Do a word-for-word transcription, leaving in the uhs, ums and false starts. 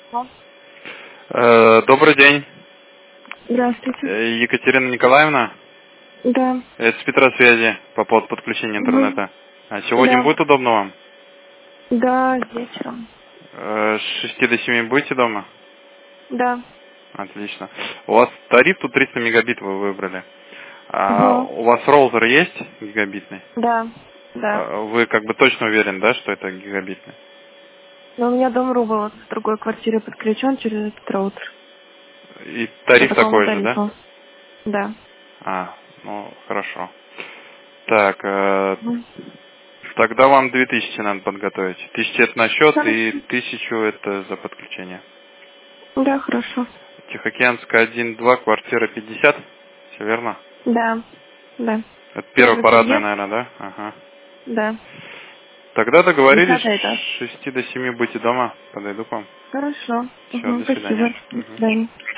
А? Э, Добрый день. Здравствуйте. Э, Екатерина Николаевна, Да. это с Петросвязи по поводу подключения Угу. интернета. А сегодня Да. будет удобно вам? Да, вечером. Э, С шести до семи будете дома? Да. Отлично. У вас тариф тут триста мегабит вы выбрали. А Угу. у вас роутер есть гигабитный? Да. Да. Э, Вы как бы точно уверены, да, что это гигабитный? Но у меня дом Рубл вот в другой квартире подключен через этот роутер. И По тариф такому такой же, да? тарифу. Да. А, ну хорошо. Так, э, Мгм. тогда вам две тысячи надо подготовить. Тысяча это на счет и Хорошо. тысячу это за подключение. Да, хорошо. Тихоокеанская один два, квартира пятьдесят. Все верно? Да. Да. Это первый Первый парадный, подъезд? наверное, да? Ага. Да. Тогда договорились, Десятый этаж. с шести до семи будьте дома. Подойду к вам. Хорошо. Все, Угу. до свидания. Спасибо. До Мгм. свидания.